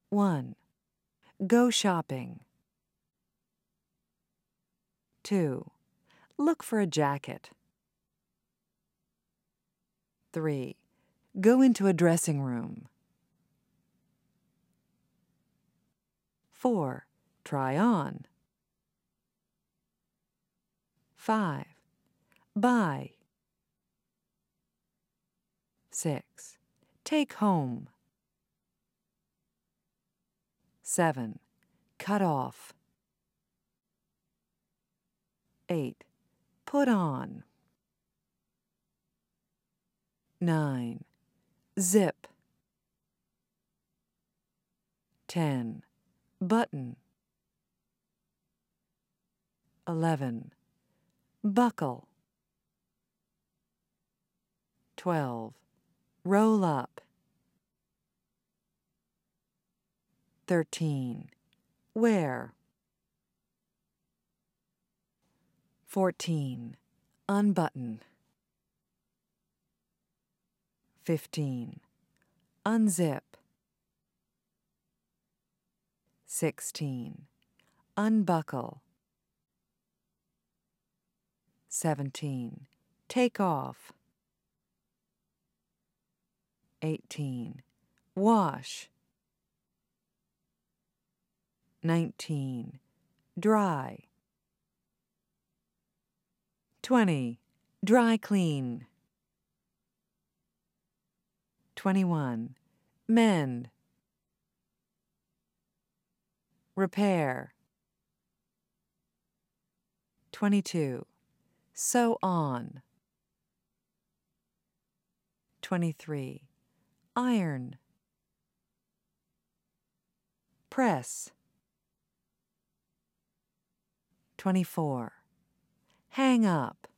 1. Go shopping. 2. Look for a jacket. 3. Go into a dressing room. 4. Try on. 5. Buy. 6. Take home. 7. Cut off. 8. Put on. 9. Zip. 10. Button. 11. Buckle. 12. Roll up. 13. Wear. 14. Unbutton. 15. Unzip. 16. Unbuckle. 17. Take off. 18. Wash. 19. Dry. 20. Dry clean. 21. Mend. Repair. 22. Sew on. 23. Iron. Press. 24. Hang up.